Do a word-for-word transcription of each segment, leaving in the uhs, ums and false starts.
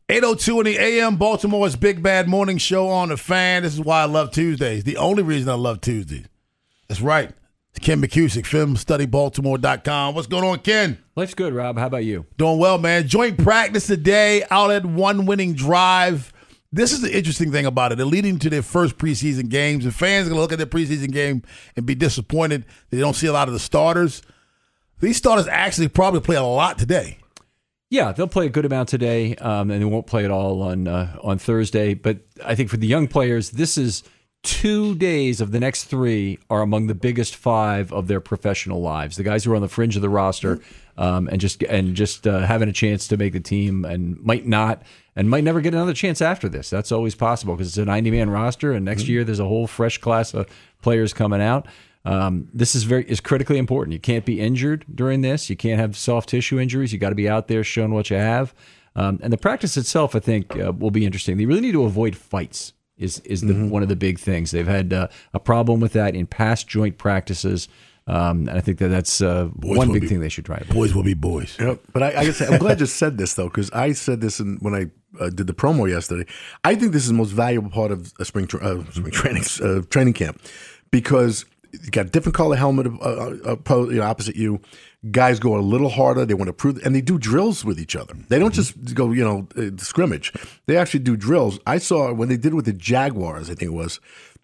eight oh two in the A M, Baltimore's Big Bad Morning Show on the Fan. This is why I love Tuesdays. The only reason I love Tuesdays. That's right. It's Ken McCusick, film study baltimore dot com. What's going on, Ken? Life's good, Rob. How about you? Doing well, man. Joint practice today, out at one winning drive. This is the interesting thing about it. They're leading to their first preseason games, and fans are going to look at their preseason game and be disappointed that they don't see a lot of the starters. These starters actually probably play a lot today. Yeah, they'll play a good amount today, um, and they won't play it all on uh, on Thursday. But I think for the young players, this is two days of the next three are among the biggest five of their professional lives. The guys who are on the fringe of the roster um, and just and just uh, having a chance to make the team and might not and might never get another chance after this. That's always possible because it's a ninety-man roster, and next mm-hmm. year there's a whole fresh class of players coming out. Um, this is very is critically important. You can't be injured during this. You can't have soft tissue injuries. You got to be out there showing what you have. Um, and the practice itself, I think, uh, will be interesting. They really need to avoid fights. Is is the, mm-hmm. one of the big things. They've had uh, a problem with that in past joint practices. Um, and I think that that's uh, one big be, thing they should try. Boys will be boys. Yep. But I, I guess I'm glad you said this though, because I said this in, when I uh, did the promo yesterday. I think this is the most valuable part of a spring tra- uh, spring training uh, training camp because you got a different color helmet uh, uh, you know, opposite you. Guys go a little harder. They want to prove, and they do drills with each other. They don't just go, you know, uh, scrimmage. They actually do drills. I saw when they did with the Jaguars, I think it was,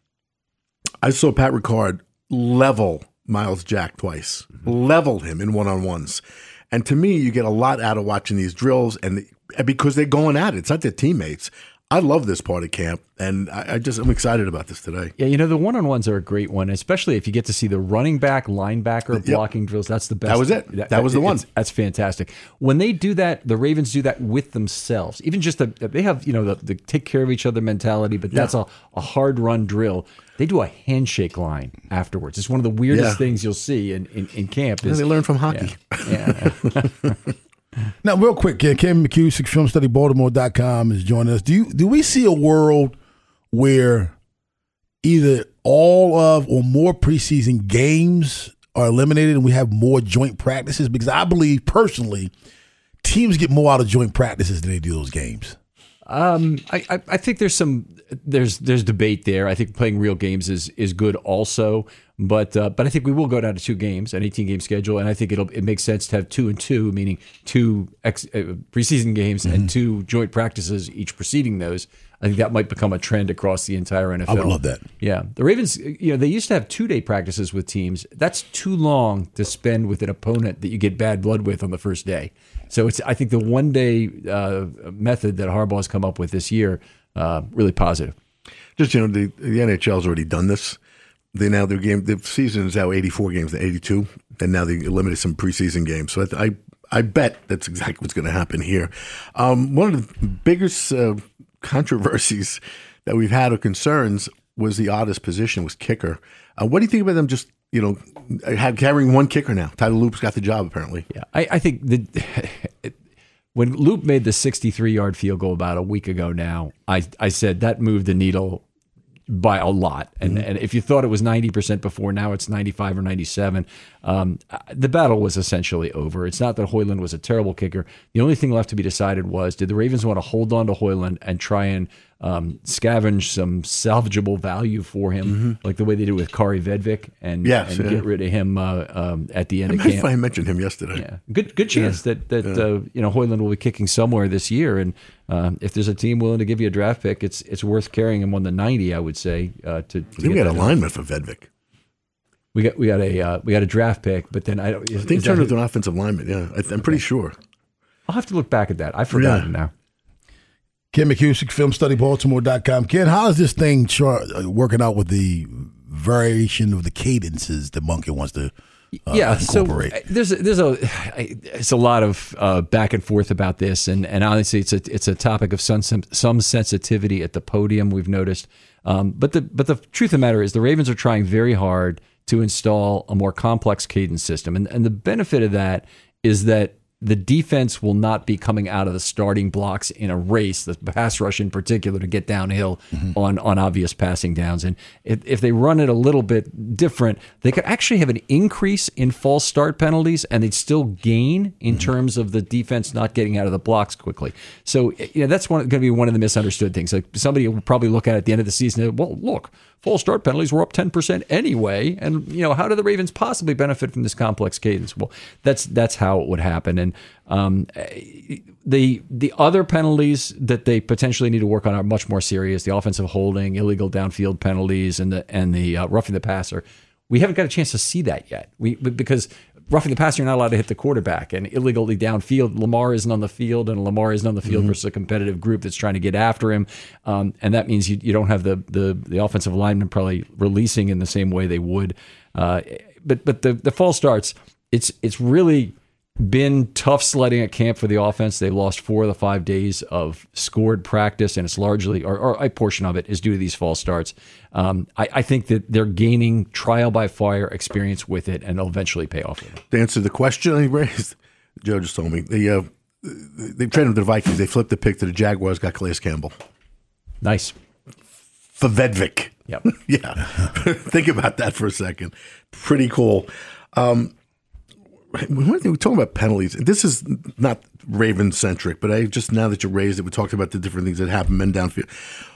I saw Pat Ricard level Miles Jack twice, mm-hmm. level him in one-on-ones. And to me, you get a lot out of watching these drills, and they, because they're going at it. It's not their teammates. I love this part of camp, and I, I just I'm excited about this today. Yeah, you know, the one-on-ones are a great one, especially if you get to see the running back, linebacker yep. blocking drills. That's the best. That was it. That, that was the one. That's fantastic. When they do that, the Ravens do that with themselves. Even just the, they have, you know, the, the take care of each other mentality, but that's yeah. a, a hard run drill. They do a handshake line afterwards. It's one of the weirdest yeah. things you'll see in, in, in camp. Is, they learn from hockey. Yeah. yeah. Now, real quick, Ken, Ken McCusick, film study baltimore dot com is joining us. Do you do we see a world where either all of or more preseason games are eliminated and we have more joint practices? Because I believe personally, teams get more out of joint practices than they do those games. Um, I, I, I think there's some there's there's debate there. I think playing real games is is good also, but uh, but I think we will go down to two games, an eighteen game schedule, and I think it'll it makes sense to have two and two, meaning two ex, uh, preseason games mm-hmm. and two joint practices each preceding those. I think that might become a trend across the entire N F L. I would love that. Yeah, the Ravens, you know, they used to have two day practices with teams. That's too long to spend with an opponent that you get bad blood with on the first day. So it's I think the one day uh, method that Harbaugh's come up with this year uh, really positive. Just you know, the, the N H L's already done this. They now their game the season is now eighty-four games to eighty-two, and now they eliminated some preseason games. So I I, I bet that's exactly what's going to happen here. Um, one of the biggest uh, controversies that we've had or concerns was the oddest position was kicker. Uh, what do you think about them just, you know, have, carrying one kicker now? Tyler Loop's got the job apparently. Yeah, I, I think the when Loop made the sixty-three yard field goal about a week ago now, I, I said that moved the needle by a lot. And mm-hmm. and if you thought it was ninety percent before, now it's ninety-five or ninety-seven. Um, the battle was essentially over. It's not that Hoyland was a terrible kicker. The only thing left to be decided was, did the Ravens want to hold on to Hoyland and try and um, scavenge some salvageable value for him, mm-hmm. like the way they did with Kari Vedvik, and, yes, and yeah. get rid of him uh, um, at the end I of camp? I mentioned him yesterday. Yeah, good good chance yeah. that that yeah. uh, you know Hoyland will be kicking somewhere this year, and uh, if there's a team willing to give you a draft pick, it's it's worth carrying him on the ninety. I would say uh, to. to I think we got alignment for Vedvik. We got we got a uh, we got a draft pick, but then I don't. Is, I think is turned that, into an offensive lineman. Yeah, I, I'm pretty sure. I'll have to look back at that. I've forgotten yeah. now. Ken McCusick, film study baltimore dot com. Ken, how is this thing char- working out with the variation of the cadences that Monkey wants to uh, yeah, incorporate? So there's a, there's a it's a lot of uh, back and forth about this, and, and honestly, it's a it's a topic of some some sensitivity at the podium. We've noticed, um, but the but the truth of the matter is, the Ravens are trying very hard to install a more complex cadence system, and and the benefit of that is that the defense will not be coming out of the starting blocks in a race, the pass rush in particular, to get downhill mm-hmm. on, on obvious passing downs. And if, if they run it a little bit different, they could actually have an increase in false start penalties, and they'd still gain in mm-hmm. terms of the defense not getting out of the blocks quickly. So you know, that's going to be one of the misunderstood things. Like somebody will probably look at it at the end of the season and, well, look, false start penalties were up ten percent anyway. And, you know, how do the Ravens possibly benefit from this complex cadence? Well, that's that's how it would happen. And um, the the other penalties that they potentially need to work on are much more serious. The offensive holding, illegal downfield penalties, and the and the uh, roughing the passer. We haven't got a chance to see that yet. We because roughing the passer, you're not allowed to hit the quarterback, and illegally downfield, Lamar isn't on the field, and Lamar isn't on the field mm-hmm. versus a competitive group that's trying to get after him, um, and that means you, you don't have the, the the offensive linemen probably releasing in the same way they would. Uh, but but the the false starts, it's it's really been tough sledding at camp for the offense. They've lost four of the five days of scored practice, and it's largely, or, or a portion of it, is due to these false starts. Um, I, I think that they're gaining trial by fire experience with it, and it'll eventually pay off. To answer the question he raised, Joe just told me, the, uh, they traded him to the Vikings. They flipped the pick to the Jaguars, got Calais Campbell. Nice. For Vedvik. Yep. Yeah. Think about that for a second. Pretty cool. Um, We're talking about penalties. This is not Raven-centric, but I just, now that you raised it, we talked about the different things that happen, men downfield.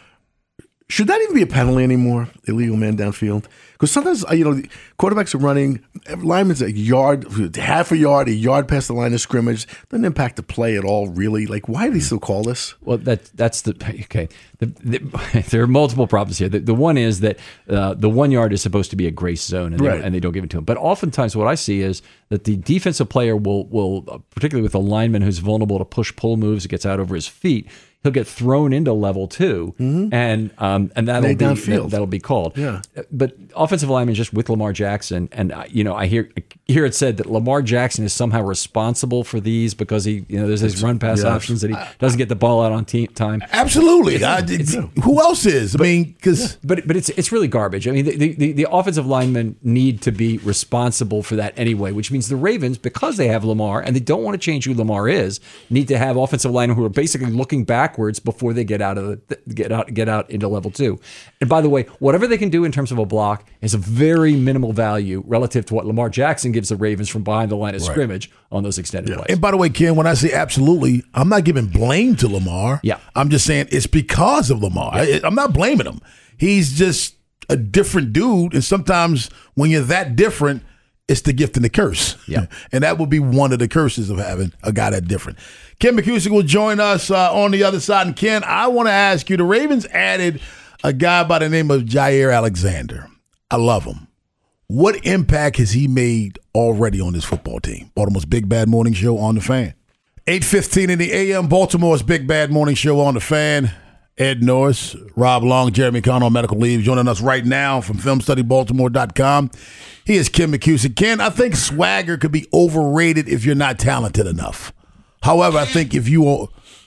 Should that even be a penalty anymore, illegal man downfield? Because sometimes, you know, quarterbacks are running, linemen's a yard, half a yard, a yard past the line of scrimmage. Doesn't impact the play at all, really. Like, why do they still call this? Well, that that's the, okay. The, the, there are multiple problems here. The, the one is that uh, the one yard is supposed to be a grace zone, and they, right. and they don't give it to him. But oftentimes what I see is that the defensive player will, will particularly with a lineman who's vulnerable to push-pull moves, it gets out over his feet, he'll get thrown into level two, mm-hmm. and um, and that'll Lay be downfield. that, that'll be called. Yeah. But offensive linemen just with Lamar Jackson, and uh, you know, I hear I hear it said that Lamar Jackson is somehow responsible for these because he, you know, there's these run pass yes. options that he doesn't get the ball out on te- time. Absolutely. It's, I, it's, who else is? I but, mean, because but but it's it's really garbage. I mean, the, the the offensive linemen need to be responsible for that anyway, which means the Ravens, because they have Lamar and they don't want to change who Lamar is, need to have offensive linemen who are basically looking backwards before they get out of the get out get out into level two. And by the way, whatever they can do in terms of a block is a very minimal value relative to what Lamar Jackson gives the Ravens from behind the line of right. scrimmage on those extended yeah. plays. And by the way, Ken, when I say absolutely, I'm not giving blame to Lamar. Yeah. I'm just saying it's because of Lamar. Yeah. I, I'm not blaming him. He's just a different dude, and sometimes when you're that different, it's the gift and the curse. Yeah. And that would be one of the curses of having a guy that different. Ken McKusick will join us uh, on the other side. And Ken, I want to ask you, the Ravens added a guy by the name of Jaire Alexander. I love him. What impact has he made already on this football team? Baltimore's Big Bad Morning Show on the Fan. eight fifteen in the A M, Baltimore's Big Bad Morning Show on the Fan. Ed Norris, Rob Long, Jeremy Conn on medical leave, joining us right now from film study baltimore dot com. He is Ken McKusick. Ken, I think swagger could be overrated if you're not talented enough. However, I think if you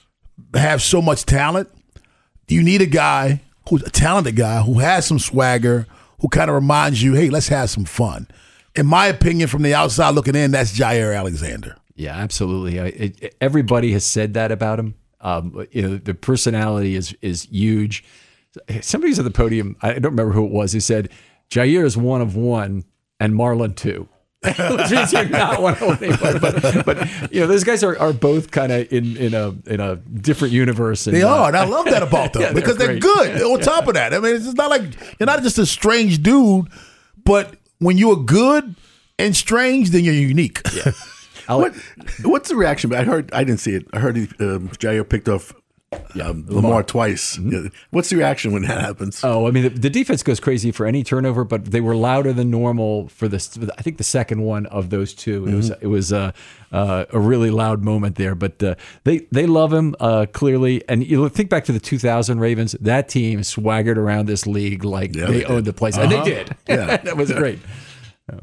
have so much talent, you need a guy who's a talented guy who has some swagger, who kind of reminds you, hey, let's have some fun. In my opinion, from the outside looking in, that's Jaire Alexander. Yeah, absolutely. I, it, everybody has said that about him. Um, you know, the personality is is huge. Somebody's at the podium, I don't remember who it was, who said, Jaire is one of one and Marlon two. Which means you're not one of one anymore. But, but you know, those guys are, are both kind of in, in a in a different universe. And, they are, uh, and I love that about them yeah, because they're, they're good. On top of that, I mean, it's just not like you're not just a strange dude, but when you're good and strange, then you're unique. Yeah. What, what's the reaction? I heard, I didn't see it. I heard he, um, Jaire picked off um, Lamar. Lamar twice. Mm-hmm. What's the reaction when that happens? Oh, I mean, the, the defense goes crazy for any turnover, but they were louder than normal for this. I think the second one of those two. Mm-hmm. It was it was uh, uh, a really loud moment there, but uh, they they love him uh, clearly. And you think back to the two thousand Ravens. That team swaggered around this league like yeah, they, they owned the place, uh-huh. and they did. Yeah, that was great. Yeah.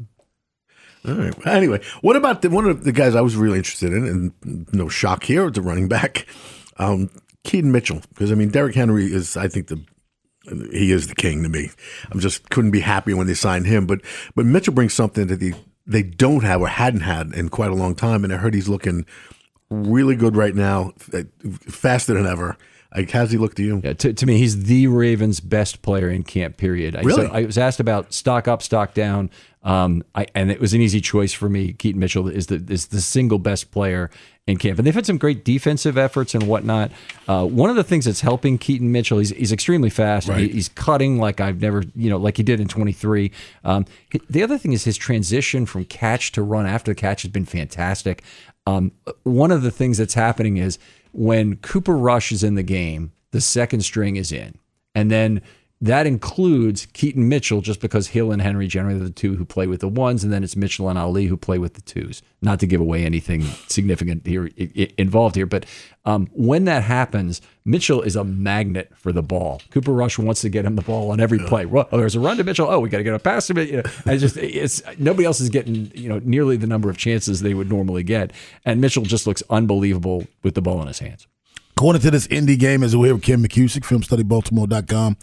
All right. Anyway, what about the, one of the guys I was really interested in, and no shock here, the running back, um, Keaton Mitchell, because I mean Derrick Henry is, I think the he is the king to me. I just couldn't be happy when they signed him, but but Mitchell brings something that the they don't have or hadn't had in quite a long time. And I heard he's looking really good right now, faster than ever. Like, how's he look to you? Yeah, to, to me, he's the Ravens' best player in camp, period. I, really? So I was asked about stock up, stock down, um, I, and it was an easy choice for me. Keaton Mitchell is the is the single best player in camp. And they've had some great defensive efforts and whatnot. Uh, one of the things that's helping Keaton Mitchell, he's, he's extremely fast. Right. He, he's cutting like I've never, you know, like he did in twenty-three. Um, the other thing is his transition from catch to run after the catch has been fantastic. Um, one of the things that's happening is when Cooper Rush is in the game, the second string is in. And then that includes Keaton Mitchell, just because Hill and Henry generally are the two who play with the ones, and then it's Mitchell and Ali who play with the twos. Not to give away anything significant here involved here, but um, when that happens, Mitchell is a magnet for the ball. Cooper Rush wants to get him the ball on every play. Oh, there's a run to Mitchell. Oh, we got to get a pass to him. You know, and just it's nobody else is getting you know nearly the number of chances they would normally get, and Mitchell just looks unbelievable with the ball in his hands. Going into this Indy game, as we're here with Ken McKusick, film study baltimore dot com.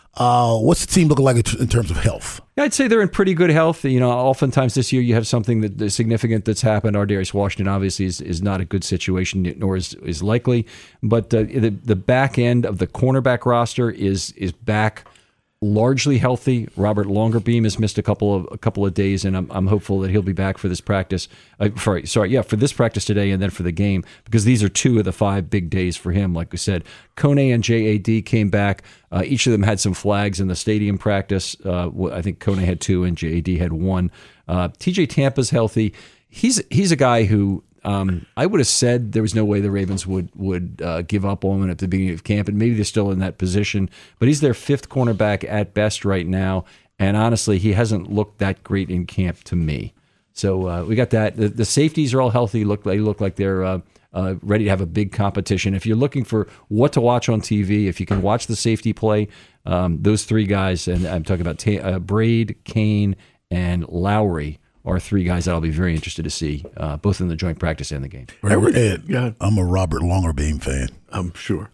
Uh, what's the team looking like in terms of health? I'd say they're in pretty good health. You know, oftentimes this year you have something that is significant that's happened. Ardarius Washington obviously is, is not a good situation, nor is is likely. But uh, the the back end of the cornerback roster is is back largely healthy. Robert Longerbeam has missed a couple of a couple of days, and I'm I'm hopeful that he'll be back for this practice. Uh, sorry, sorry, yeah, for this practice today, and then for the game, because these are two of the five big days for him. Like we said, Kone and J A D came back. Uh, each of them had some flags in the stadium practice. Uh, I think Kone had two, and J A D had one. Uh, T J Tampa's healthy. He's he's a guy who. Um, I would have said there was no way the Ravens would would uh, give up on him at the beginning of camp, and maybe they're still in that position. But he's their fifth cornerback at best right now, and honestly, he hasn't looked that great in camp to me. So uh, we got that. The, the safeties are all healthy. Look, they look like they're uh, uh, ready to have a big competition. If you're looking for what to watch on T V, if you can watch the safety play, um, those three guys, and I'm talking about Ta- uh, Braid, Kane, and Lowry, are three guys that I'll be very interested to see, uh, both in the joint practice and the game. Ed, Ed, yeah. I'm a Robert Longerbeam fan. I'm sure.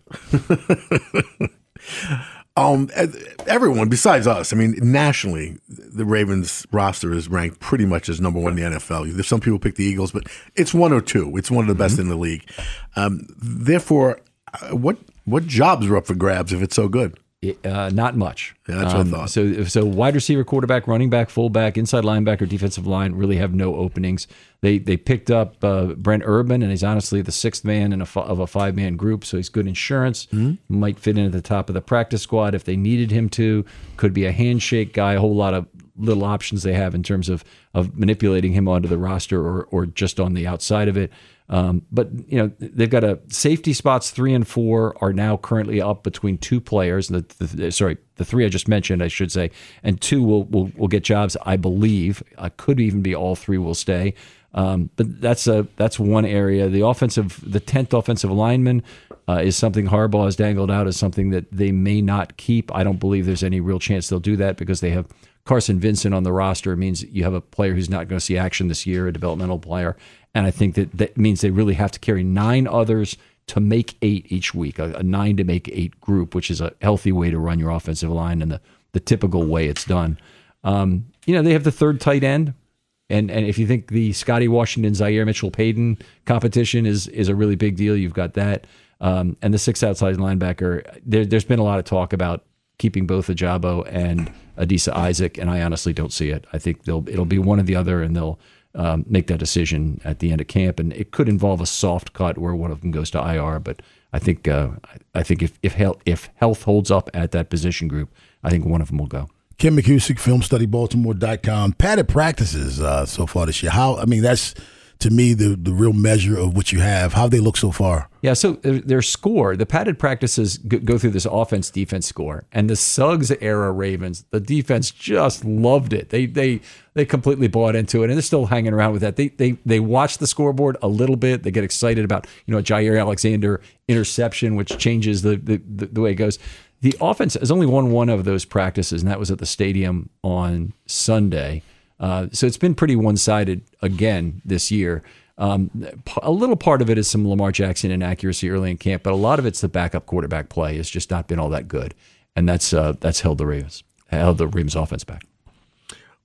um, everyone besides us, I mean, nationally, the Ravens roster is ranked pretty much as number one in the N F L. There's some people pick the Eagles, but it's one or two. It's one of the best mm-hmm. in the league. Um, therefore, what what jobs are up for grabs if it's so good? Uh, not much. Yeah, that's um, what I thought. So, so wide receiver, quarterback, running back, fullback, inside linebacker, defensive line really have no openings. They they picked up uh, Brent Urban, and he's honestly the sixth man in a f- of a five man group. So he's good insurance. Mm-hmm. Might fit in at the top of the practice squad if they needed him to. Could be a handshake guy. A whole lot of little options they have in terms of of manipulating him onto the roster or or just on the outside of it. Um, but, you know, they've got a safety spots three and four are now currently up between two players. The, the, sorry, the three I just mentioned, I should say, and two will will, will get jobs, I believe. Uh, could even be all three will stay. Um, but that's a that's one area. The offensive, the tenth offensive lineman uh, is something Harbaugh has dangled out as something that they may not keep. I don't believe there's any real chance they'll do that because they have Carson Vincent on the roster. It means you have a player who's not going to see action this year, a developmental player. And I think that that means they really have to carry nine others to make eight each week, a, a nine to make eight group, which is a healthy way to run your offensive line and the, the typical way it's done. Um, you know, they have the third tight end. And and if you think the Scotty Washington, Zaire Mitchell-Payton competition is is a really big deal, you've got that. Um, and the sixth outside linebacker, there, there's been a lot of talk about keeping both Ajabo and Adisa Isaac, and I honestly don't see it. I think they'll it'll be one or the other, and they'll Um, make that decision at the end of camp, and it could involve a soft cut where one of them goes to I R. But I think uh, I think if if health, if health holds up at that position group, I think one of them will go. Ken McKusick, film study baltimore dot com. Padded practices uh, so far this year. How I mean that's to me the the real measure of what you have. How they look so far. Yeah, so their score, the padded practices go through this offense-defense score, and the Suggs era Ravens, the defense just loved it. They they they completely bought into it, and they're still hanging around with that. They they they watch the scoreboard a little bit. They get excited about you know a Jair Alexander interception, which changes the the, the, the way it goes. The offense has only won one of those practices, and that was at the stadium on Sunday. Uh, so it's been pretty one-sided again this year. Um, a little part of it is some Lamar Jackson inaccuracy early in camp, but a lot of it's the backup quarterback play. It's just not been all that good, and that's uh, that's held the Ravens held the Ravens offense back.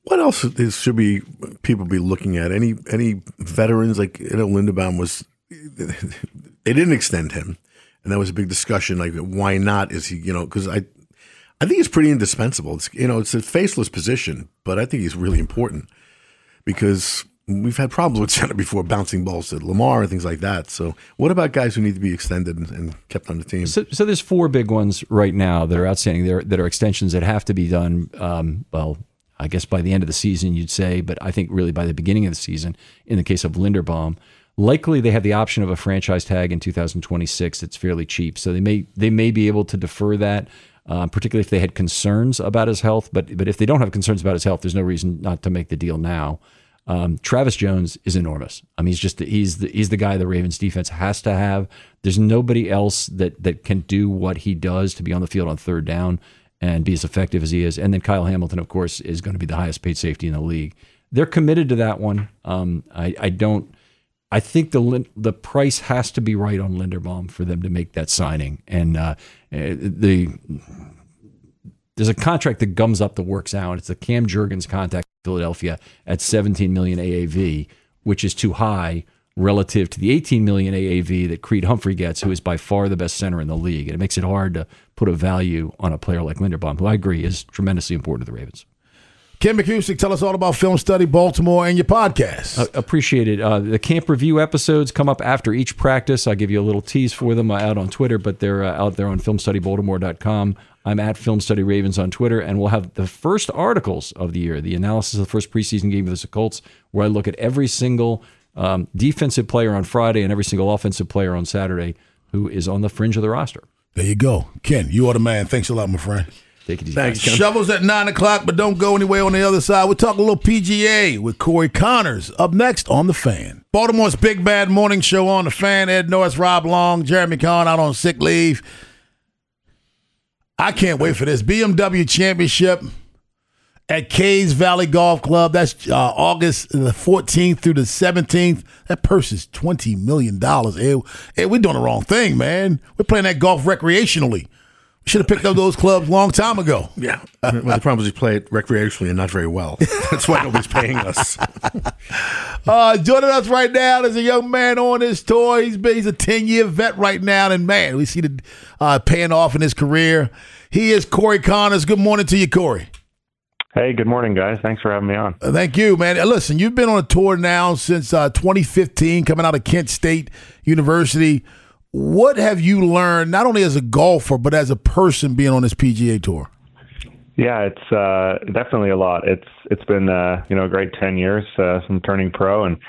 What else is, should be people be looking at? Any any veterans like you know Linderbaum was? They didn't extend him, and that was a big discussion. Like, why not? Is he you know? Because I, I think he's pretty indispensable. It's, you know, it's a faceless position, but I think he's really important because we've had problems with center before, bouncing balls to Lamar and things like that. So, what about guys who need to be extended and, and kept on the team? So, so there's four big ones right now that are outstanding. There that are extensions that have to be done. Um, well. I guess by the end of the season, you'd say, but I think really by the beginning of the season, in the case of Linderbaum, likely they have the option of a franchise tag in two thousand twenty-six that's fairly cheap. So they may they may be able to defer that, uh, particularly if they had concerns about his health. But but if they don't have concerns about his health, there's no reason not to make the deal now. Um, Travis Jones is enormous. I mean, he's just he's the, he's the guy the Ravens defense has to have. There's nobody else that that can do what he does to be on the field on third down and be as effective as he is. And then Kyle Hamilton, of course, is going to be the highest paid safety in the league. They're committed to that one. Um, I, I don't. I think the the price has to be right on Linderbaum for them to make that signing. And uh, the there's a contract that gums up the works out. It's the Cam Jurgens contract in Philadelphia at seventeen million dollars A A V, which is too high relative to the eighteen million dollars A A V that Creed Humphrey gets, who is by far the best center in the league. And it makes it hard to put a value on a player like Linderbaum, who I agree is tremendously important to the Ravens. Ken McKusick, tell us all about Film Study Baltimore and your podcast. Uh, appreciate it. Uh, the camp review episodes come up after each practice. I'll give you a little tease for them out on Twitter, but they're uh, out there on film study baltimore dot com. I'm at Film Study Ravens on Twitter, and we'll have the first articles of the year, the analysis of the first preseason game of the Colts, where I look at every single Um, defensive player on Friday and every single offensive player on Saturday who is on the fringe of the roster. There you go. Ken, you are the man. Thanks a lot, my friend. Take it easy. Thanks, Ken. Shovels at nine o'clock, but don't go anywhere on the other side. We're talking a little P G A with Corey Connors up next on The Fan. Baltimore's Big Bad Morning Show on The Fan. Ed Norris, Rob Long, Jeremy Kahn out on sick leave. I can't wait for this. B M W Championship at Caves Valley Golf Club. That's uh, August the fourteenth through the seventeenth. That purse is twenty million dollars. Hey, hey, we're doing the wrong thing, man. We're playing that golf recreationally. We should have picked up those clubs a long time ago. Yeah. Well, the problem is we play it recreationally and not very well. That's why nobody's paying us. uh, joining us right now is a young man on his tour. He's been, he's a ten-year vet right now, and, man, we see the uh, paying off in his career. He is Corey Connors. Good morning to you, Corey. Hey, good morning, guys. Thanks for having me on. Uh, thank you, man. Uh, listen, you've been on a tour now since uh, twenty fifteen, coming out of Kent State University. What have you learned, not only as a golfer, but as a person being on this P G A Tour? Yeah, it's uh, definitely a lot. It's It's been uh, you know a great ten years uh, from turning pro, and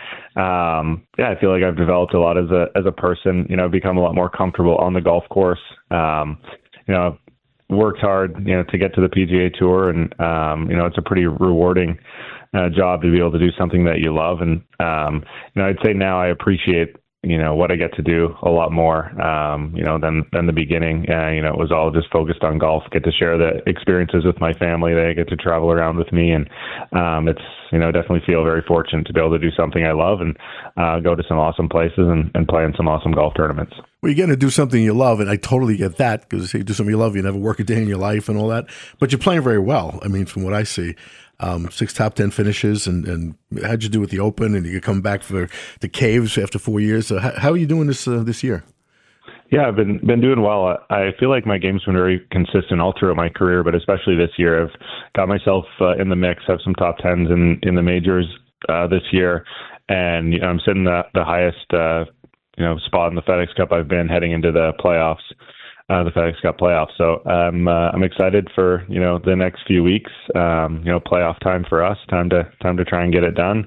um, yeah, I feel like I've developed a lot as a as a person. You know, become a lot more comfortable on the golf course. Um, you know, worked hard, you know, to get to the P G A Tour, and um, you know, it's a pretty rewarding uh, job to be able to do something that you love. And um, you know, I'd say now I appreciate, you know, what I get to do a lot more, um, you know, than than the beginning. Uh, you know, it was all just focused on golf. Get to share the experiences with my family. They get to travel around with me, and um, it's, you know, definitely feel very fortunate to be able to do something I love and uh, go to some awesome places and, and play in some awesome golf tournaments. Well, you're going to do something you love, and I totally get that, because you do something you love, you never work a day in your life and all that. But you're playing very well. I mean, from what I see, um, six top ten finishes, and, and how'd you do with the Open? And you come back for the Caves after four years. So how, how are you doing this uh, this year? Yeah, I've been been doing well. I feel like my game's been very consistent all throughout my career, but especially this year, I've got myself uh, in the mix. Have some top tens in in the majors uh, this year, and you know, I'm sitting the the highest uh, you know spot in the FedEx Cup I've been heading into the playoffs, uh, the FedEx Cup playoffs. So um, uh, I'm excited for you know the next few weeks. Um, you know, playoff time for us. Time to time to try and get it done.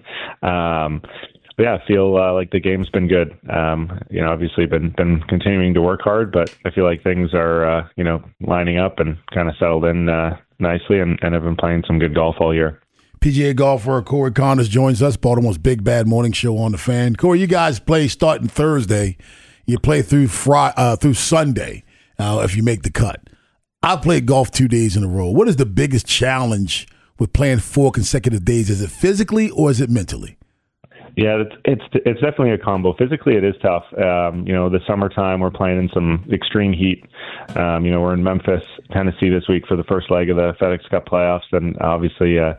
Um, But yeah, I feel uh, like the game's been good. Um, you know, obviously been been continuing to work hard, but I feel like things are uh, you know lining up and kind of settled in uh, nicely, and, and I've been playing some good golf all year. P G A golfer Corey Connors joins us, Baltimore's Big Bad Morning Show on The Fan. Corey, you guys play starting Thursday. You play through Friday, uh, through Sunday uh, if you make the cut. I played golf two days in a row. What is the biggest challenge with playing four consecutive days? Is it physically or is it mentally? Yeah, it's it's it's definitely a combo. Physically, it is tough. Um, you know, the summertime, we're playing in some extreme heat. Um, you know, we're in Memphis, Tennessee this week for the first leg of the FedEx Cup playoffs, and obviously uh,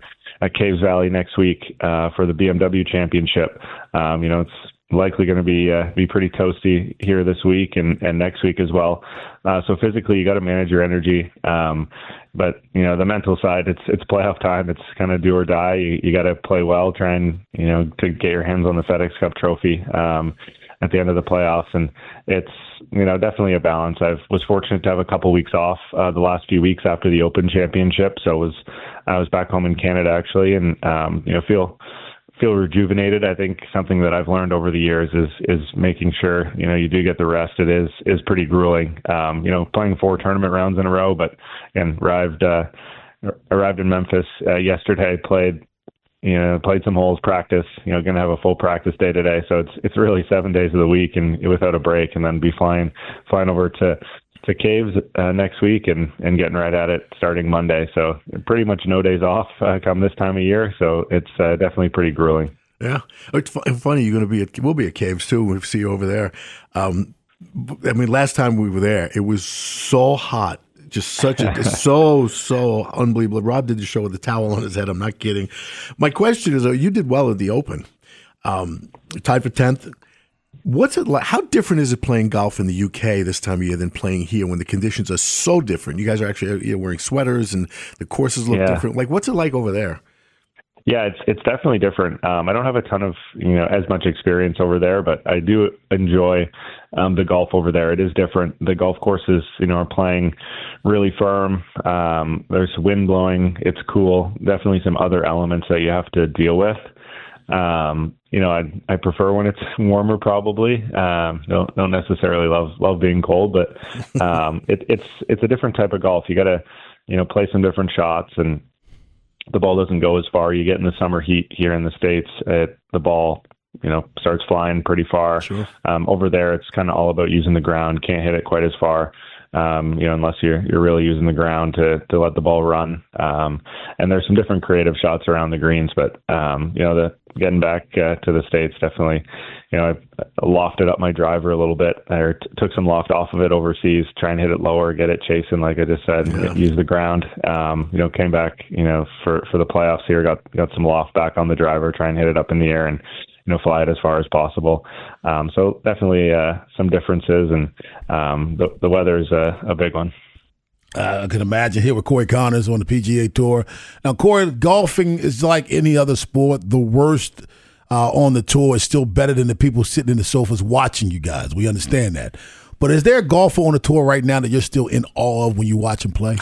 at Caves Valley next week uh, for the B M W Championship. Um, you know, it's likely going to be uh, be pretty toasty here this week and, and next week as well. Uh, so physically, you got to manage your energy. Um, but you know, the mental side, it's it's playoff time. It's kind of do or die. You, you got to play well, try and you know to get your hands on the FedEx Cup trophy um, at the end of the playoffs. And it's you know definitely a balance. I was fortunate to have a couple weeks off uh, the last few weeks after the Open Championship. So it was I was back home in Canada actually, and um, you know feel. feel rejuvenated. I think something that I've learned over the years is is making sure you know you do get the rest. It is is pretty grueling. Um, you know, playing four tournament rounds in a row, but again, arrived uh, arrived in Memphis uh, yesterday. Played you know played some holes, practice. You know, going to have a full practice day today. So it's it's really seven days of the week and without a break, and then be flying flying over to. to Caves uh, next week and, and getting right at it starting Monday. So pretty much no days off uh, come this time of year. So it's uh, definitely pretty grueling. Yeah. It's funny. You're going to be at, we'll be at Caves too. We'll see you over there. Um, I mean, last time we were there, it was so hot. Just such a, so, so unbelievable. Rob did the show with the towel on his head. I'm not kidding. My question is, uh, you did well at the Open. Um, tied for tenth. What's it like? How different is it playing golf in the U K this time of year than playing here when the conditions are so different? You guys are actually you know, wearing sweaters and the courses look yeah. different. Like, what's it like over there? Yeah, it's it's definitely different. Um, I don't have a ton of you know as much experience over there, but I do enjoy um, the golf over there. It is different. The golf courses, you know, are playing really firm. Um, there's wind blowing. It's cool. Definitely some other elements that you have to deal with. Um, you know, I I prefer when it's warmer. Probably um, don't don't necessarily love love being cold, but um, it, it's it's a different type of golf. You got to you know play some different shots, and the ball doesn't go as far. You get in the summer heat here in the States, it, the ball you know starts flying pretty far. Sure. Um, over there, it's kind of all about using the ground. Can't hit it quite as far. Um, you know, unless you're you're really using the ground to to let the ball run. Um, and there's some different creative shots around the greens, but um, you know, the getting back uh, to the States, definitely, you know, I lofted up my driver a little bit. I t- took some loft off of it overseas, try and hit it lower, get it chasing, like I just said, yeah. use the ground. Um, you know, came back, you know, for for the playoffs here, got got some loft back on the driver, try and hit it up in the air and. You know, fly it as far as possible. Um, so definitely uh, some differences, and um, the the weather is a, a big one. Uh, I can imagine here with Corey Connors on the P G A Tour. Now, Corey, golfing is like any other sport. The worst uh, on the tour is still better than the people sitting in the sofas watching you guys. We understand that. But is there a golfer on the tour right now that you're still in awe of when you watch him play?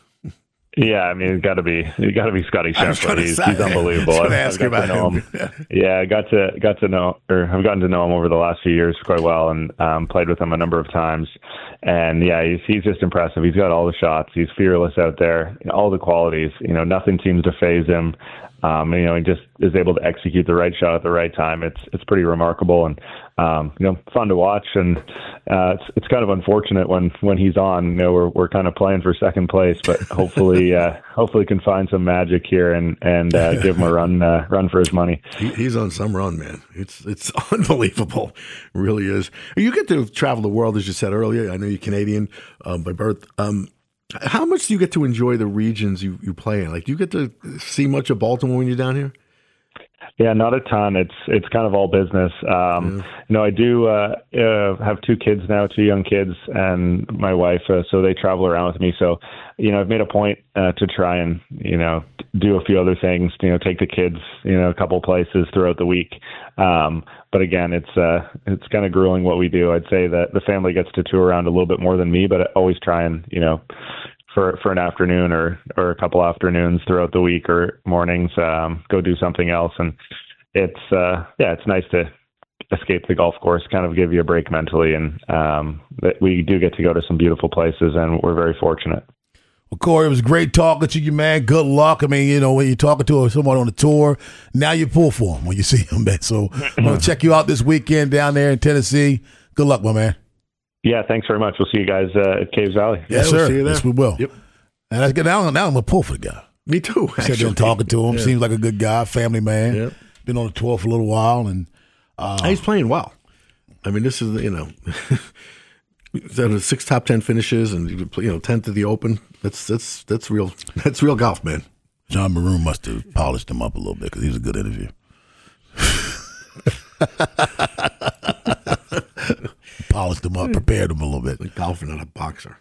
Yeah, I mean, it's got to be it got to be Scotty Scheffler. He's, he's unbelievable. I was I've, ask I've got about to know him. him. Yeah, I got to got to know, or I've gotten to know him over the last few years quite well, and um, played with him a number of times. And yeah, he's he's just impressive. He's got all the shots. He's fearless out there. All the qualities. You know, nothing seems to faze him. Um, and, you know, he just is able to execute the right shot at the right time. It's it's pretty remarkable and um, you know fun to watch. And uh, it's it's kind of unfortunate when, when he's on. You know, we're we're kind of playing for second place, but hopefully uh, hopefully can find some magic here and and uh, give him a run uh, run for his money. He, he's on some run, man. It's it's unbelievable, it really is. You get to travel the world, as you said earlier. I know you're Canadian um, by birth. Um, How much do you get to enjoy the regions you, you play in? Like, do you get to see much of Baltimore when you're down here? Yeah, not a ton. It's it's kind of all business. Um, yeah. You know, I do uh, uh, have two kids now, two young kids, and my wife, uh, so they travel around with me. So, you know, I've made a point uh, to try and, you know, do a few other things, you know, take the kids, you know, a couple places throughout the week. Um, but again, it's uh, it's kind of grueling what we do. I'd say that the family gets to tour around a little bit more than me, but I always try and, you know, for for an afternoon or or a couple afternoons throughout the week or mornings, um, go do something else. And it's uh, yeah, it's nice to escape the golf course, kind of give you a break mentally. And um, that we do get to go to some beautiful places, and we're very fortunate. Well, Corey, it was great talking to you, man. Good luck. I mean, you know, when you're talking to someone on the tour, now you pull for him when you see him, man. So I'm going to check you out this weekend down there in Tennessee. Good luck, my man. Yeah, thanks very much. We'll see you guys uh, at Caves Valley. Yes, yeah, sir. We'll see you there. Yes, we will. Yep. And let's get down. Now I'm going to pull for the guy. Me too, actually. Sitting there talking to him. Yeah. Seems like a good guy, family man. Yep. Been on the tour for a little while. and uh, He's playing well. I mean, this is, you know, six top ten finishes and, you know, tenth of the Open. That's that's that's real. That's real golf, man. John Maroon must have polished him up a little bit because he was a good interview. Polished him up, prepared him a little bit. Like golfing, not a boxer.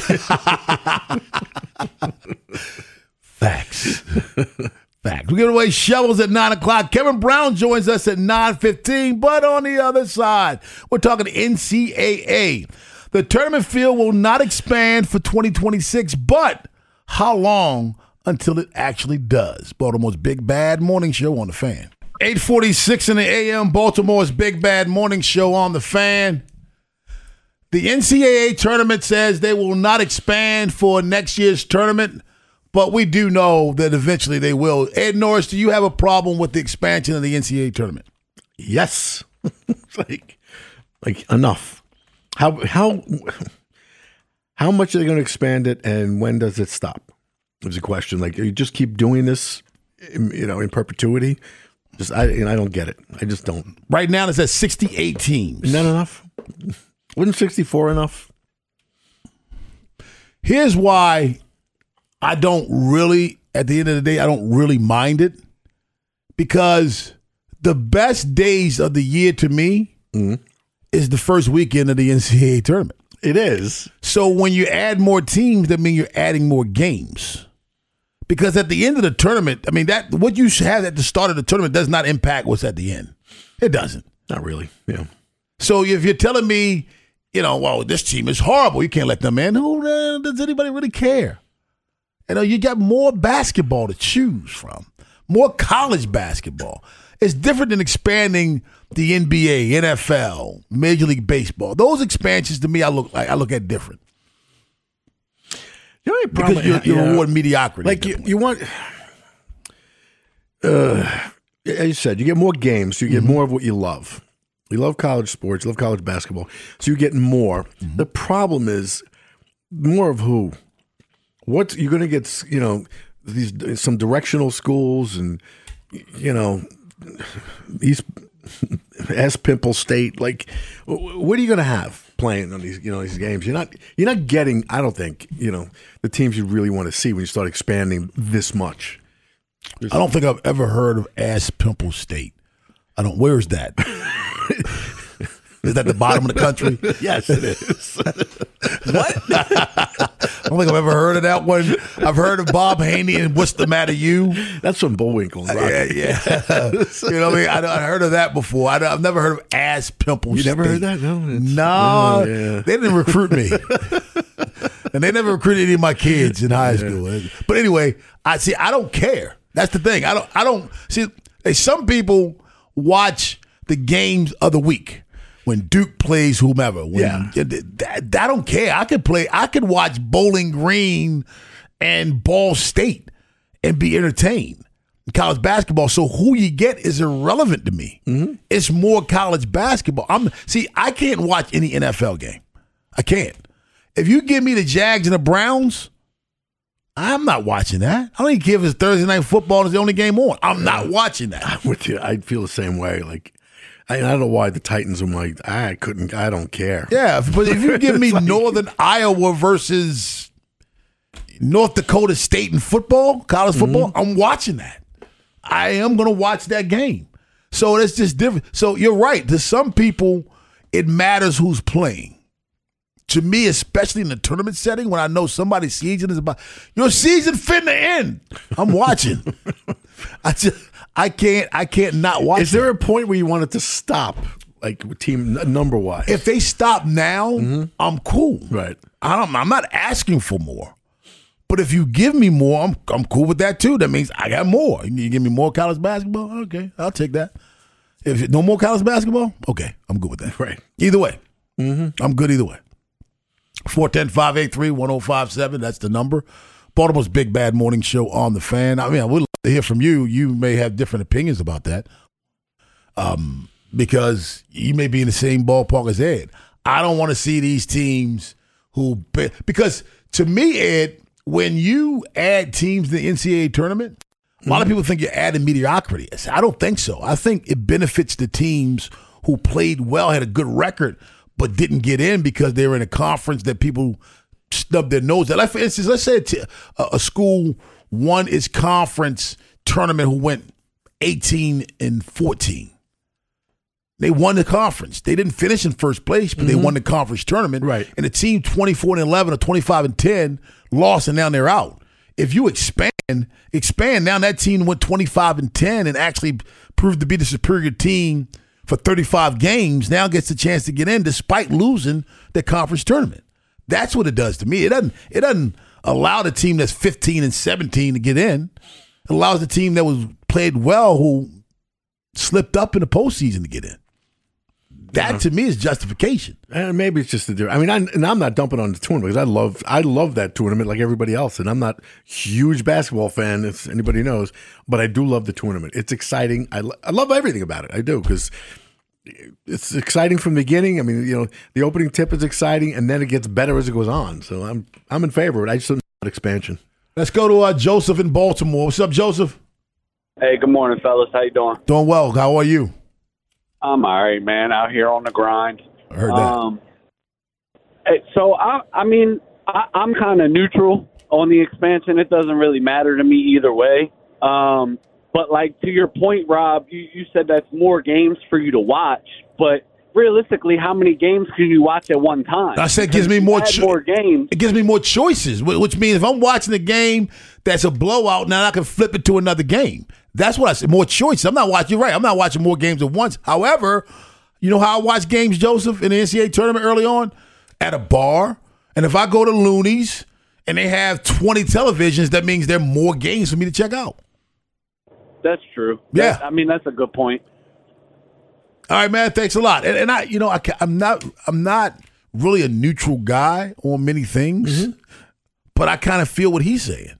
Facts. Facts. We give away shovels at nine o'clock. Kevin Brown joins us at nine fifteen. But on the other side, we're talking N C double A. The tournament field will not expand for twenty twenty-six, but how long until it actually does? Baltimore's Big Bad Morning Show on The Fan. eight forty-six in the A M, Baltimore's Big Bad Morning Show on The Fan. The N C double A tournament says they will not expand for next year's tournament, but we do know that eventually they will. Ed Norris, do you have a problem with the expansion of the N C double A tournament? Yes. It's like, like enough. How how how much are they going to expand it, and when does it stop? Is a question. Like, you just keep doing this, you know, in perpetuity. Just I, you know, I don't get it. I just don't. Right now, it's at sixty-eight teams. Isn't that enough? Wasn't sixty-four enough? Here's why I don't really, at the end of the day, I don't really mind it. Because the best days of the year to me mm-hmm. is the first weekend of the N C double A tournament. It is. So when you add more teams, that means you're adding more games. Because at the end of the tournament, I mean, that what you have at the start of the tournament does not impact what's at the end. It doesn't. Not really. Yeah. So if you're telling me, you know, well, this team is horrible, you can't let them in. Who uh, does anybody really care? You know, you got more basketball to choose from, more college basketball. It's different than expanding the N B A, N F L, Major League Baseball. Those expansions, to me, I look I look at different. The only problem because you're, you're yeah. rewarding mediocrity. Like you, you want, uh, as you said, you get more games, so you get mm-hmm. more of what you love. You love college sports, you love college basketball, so you're getting more. Mm-hmm. The problem is more of who? What you're going to get? You know, these some directional schools, and you know, East S Pimple State. Like, what are you going to have playing on these, you know, these games? You're not, you're not getting. I don't think, you know, the teams you really want to see when you start expanding this much. There's, I don't think I've ever heard of Ass Pimple State. I don't. Where's that? Is that the bottom of the country? Yes, it is. What? I don't think I've ever heard of that one. I've heard of Bob Haney and What's the Matter You? That's from Bullwinkle. Uh, yeah, yeah. You know what I mean? I, I heard of that before. I, I've never heard of Ass Pimple You State. never heard that? No. No. Oh, yeah. They didn't recruit me. And they never recruited any of my kids in high school. Yeah. But anyway, I see. I don't care. That's the thing. I don't. I don't see. Some people watch the games of the week when Duke plays whomever. When, yeah, that, I don't care. I could play. I could watch Bowling Green and Ball State and be entertained. College basketball. So who you get is irrelevant to me. Mm-hmm. It's more college basketball. I'm see. I can't watch any N F L game. I can't. If you give me the Jags and the Browns, I'm not watching that. I don't even care if it's Thursday Night Football is the only game on. I'm not watching that. I'm with you. I feel the same way. Like, I, I don't know why the Titans. I'm like, I couldn't. I don't care. Yeah, but if you give me like, Northern Iowa versus North Dakota State in football, college football, mm-hmm. I'm watching that. I am going to watch that game. So it's just different. So you're right. To some people, it matters who's playing. To me, especially in the tournament setting, when I know somebody's season is about, your season finna end. I'm watching. I just, I can't, I can't not watch. Is there it. a point where you want it to stop, like team number wise? If they stop now, mm-hmm. I'm cool. Right. I don't. I'm not asking for more. But if you give me more, I'm I'm cool with that too. That means I got more. You give me more college basketball? Okay, I'll take that. If no more college basketball, okay, I'm good with that. Right. Either way, mm-hmm. I'm good either way. four one zero, five eight three, one zero five seven. That's the number. Baltimore's Big Bad Morning Show on The Fan. I mean, I would love to hear from you. You may have different opinions about that um, because you may be in the same ballpark as Ed. I don't want to see these teams who – because to me, Ed, when you add teams to the N C double A tournament, a lot of people think you're adding mediocrity. I don't think so. I think it benefits the teams who played well, had a good record, but didn't get in because they were in a conference that people snubbed their nose at. Like, for instance, let's say a, t- a school won its conference tournament who went eighteen and fourteen. They won the conference. They didn't finish in first place, but mm-hmm. they won the conference tournament. Right. And the team twenty-four and eleven or twenty-five and ten lost, and now they're out. If you expand, expand, now that team went twenty-five and ten and actually proved to be the superior team for thirty-five games, now gets the chance to get in despite losing the conference tournament. That's what it does to me. It doesn't, it doesn't allow the team that's fifteen and seventeen to get in. It allows the team that was played well who slipped up in the postseason to get in. That, to me, is justification. And maybe it's just the difference. I mean, I, and I'm not dumping on the tournament because I love, I love that tournament like everybody else. And I'm not a huge basketball fan, if anybody knows, but I do love the tournament. It's exciting. I, lo- I love everything about it. I do, because it's exciting from the beginning. I mean, you know, the opening tip is exciting, and then it gets better as it goes on. So I'm I'm in favor of it. I just don't know about expansion. Let's go to uh, Joseph in Baltimore. What's up, Joseph? Hey, good morning, fellas. How you doing? Doing well. How are you? I'm all right, man. Out here on the grind. I heard that. Um, hey, so, I, I mean, I, I'm kind of neutral on the expansion. It doesn't really matter to me either way. Um, but, like, to your point, Rob, you, you said that's more games for you to watch. But realistically, how many games can you watch at one time? I said it gives me more, cho- more games. It gives me more choices, which means if I'm watching a game that's a blowout, now I can flip it to another game. That's what I said, more choices. I'm not watching, you're right, I'm not watching more games at once. However, you know how I watch games, Joseph, in the N C double A tournament early on? At a bar. And if I go to Looney's and they have twenty televisions, that means there are more games for me to check out. That's true. Yeah. That, I mean, that's a good point. All right, man. Thanks a lot. And, and I, you know, I, I'm not, I'm not really a neutral guy on many things, mm-hmm. but I kind of feel what he's saying.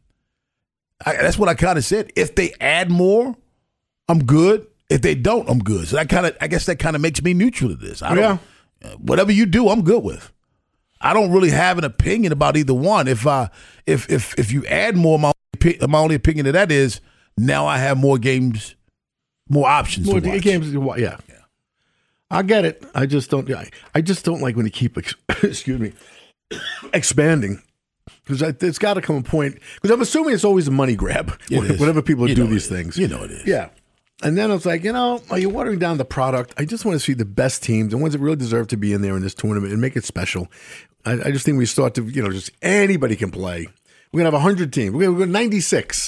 I, that's what I kind of said. If they add more, I'm good. If they don't, I'm good. So that kind of, I guess that kind of makes me neutral to this. I don't, yeah. Whatever you do, I'm good with. I don't really have an opinion about either one. If I, if if if you add more, my my only opinion of that is now I have more games, more options more to watch. Games, yeah. yeah. I get it. I just don't. I just don't like when you keep, excuse me, expanding. Because it's got to come a point. Because I'm assuming it's always a money grab. Whenever people you do these things, you know it is. Yeah. And then it's like, you know, are you watering down the product? I just want to see the best teams, the ones that really deserve to be in there in this tournament, and make it special. I, I just think we start to, you know, just anybody can play. We're gonna have a hundred teams. We're gonna go ninety-six.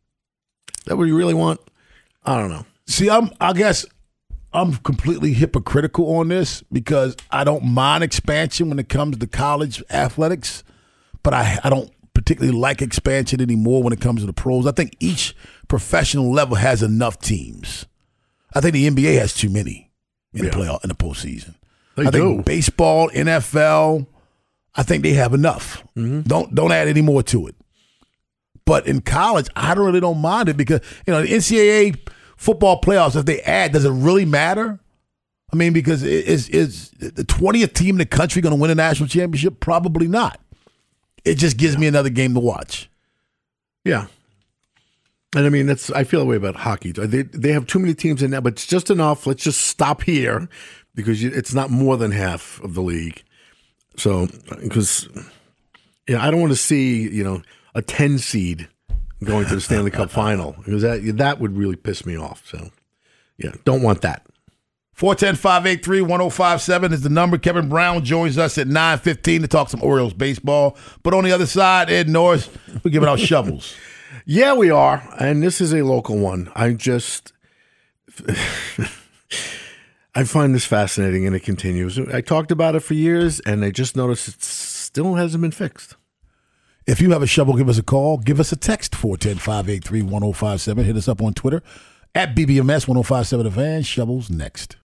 Is that what you really want? I don't know. See, I'm. I guess. I'm completely hypocritical on this because I don't mind expansion when it comes to college athletics, but I, I don't particularly like expansion anymore when it comes to the pros. I think each professional level has enough teams. I think the N B A has too many in yeah. the playoff in the postseason. They I do. think baseball, N F L, I think they have enough. Mm-hmm. Don't don't add any more to it. But in college, I don't really don't mind it because you know the N C double A football playoffs, if they add, does it really matter? I mean, because is is the twentieth team in the country going to win a national championship? Probably not. It just gives yeah. me another game to watch. Yeah. And I mean, that's I feel that way about hockey. They they have too many teams in there, but it's just enough. Let's just stop here because it's not more than half of the league. So, because yeah, I don't want to see, you know, a ten seed going to the Stanley Cup final because that that would really piss me off. So, yeah, don't want that. four one zero, five eight three, one zero five seven is the number. Kevin Brown joins us at nine fifteen to talk some Orioles baseball. But on the other side, Ed Norris, we're giving out shovels. Yeah, we are. And this is a local one. I just, I find this fascinating and it continues. I talked about it for years and I just noticed it still hasn't been fixed. If you have a shovel, give us a call. Give us a text, four one zero, five eight three, one zero five seven. Hit us up on Twitter at B B M S one zero five seven The Fan. Shovels next.